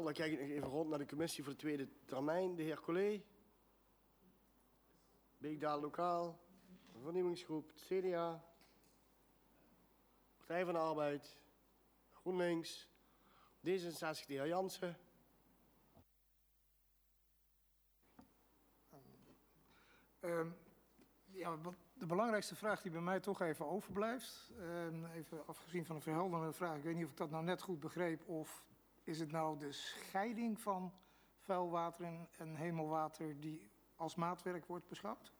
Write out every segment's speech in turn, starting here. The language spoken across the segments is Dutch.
wel. Dan kijk ik nog even rond naar de commissie voor de tweede termijn. De heer Collé. Beekdaal Lokaal. Vernieuwingsgroep. CDA. Partij van de Arbeid. GroenLinks. D66, de heer Jansen. Ja, de belangrijkste vraag die bij mij toch even overblijft, even afgezien van de verhelderende vraag, ik weet niet of ik dat nou net goed begreep, of is het nou de scheiding van vuilwater en hemelwater die als maatwerk wordt beschouwd?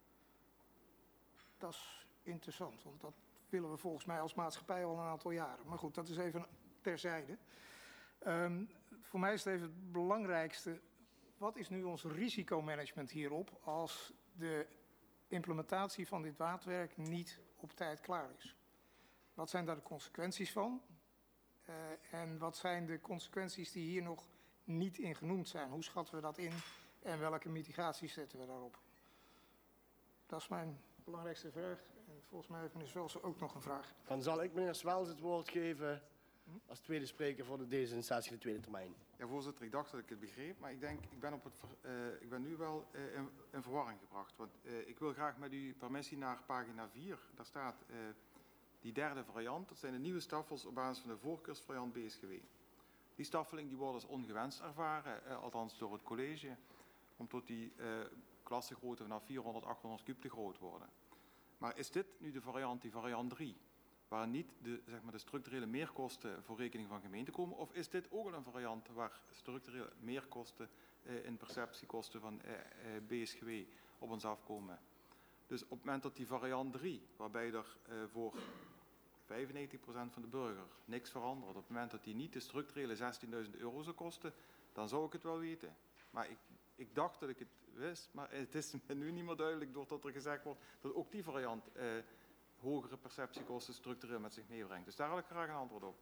Dat is interessant, want dat willen we volgens mij als maatschappij al een aantal jaren. Maar goed, dat is even terzijde. Voor mij is het even het belangrijkste, wat is nu ons risicomanagement hierop als de implementatie van dit maatwerk niet op tijd klaar is? Wat zijn daar de consequenties van? En wat zijn de consequenties die hier nog niet in genoemd zijn? Hoe schatten we dat in en welke mitigaties zetten we daarop? Dat is mijn belangrijkste vraag. En volgens mij heeft meneer Zwelsen ook nog een vraag. Dan zal ik meneer Zwels het woord geven als tweede spreker voor de D66 de tweede termijn. Ja, voorzitter, ik dacht dat ik het begreep, maar ik denk, ik ben nu wel in verwarring gebracht. Want ik wil graag met uw permissie naar pagina 4. Daar staat die derde variant. Dat zijn de nieuwe staffels op basis van de voorkeursvariant BSGW. Die staffeling die wordt als ongewenst ervaren, althans door het college, omdat die klassengrootte vanaf 400, 800 kub te groot worden. Maar is dit nu de variant, die variant 3? Waar niet de structurele meerkosten voor rekening van gemeenten komen? Of is dit ook al een variant waar structurele meerkosten in perceptiekosten van BSGW op ons afkomen? Dus op het moment dat die variant 3, waarbij er voor 95% van de burger niks verandert, op het moment dat die niet de structurele 16.000 euro zou kosten, dan zou ik het wel weten. Maar ik dacht dat ik het wist, maar het is me nu niet meer duidelijk doordat er gezegd wordt dat ook die variant hogere perceptiekosten structureel met zich meebrengt. Dus daar had ik graag een antwoord op.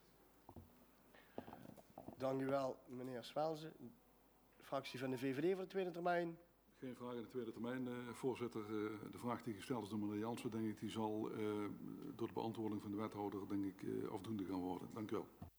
Dank u wel, meneer Zwelsen. Fractie van de VVD voor de tweede termijn. Geen vraag in de tweede termijn, voorzitter. De vraag die gesteld is door meneer Jansen, denk ik, die zal door de beantwoording van de wethouder, denk ik, afdoende gaan worden. Dank u wel.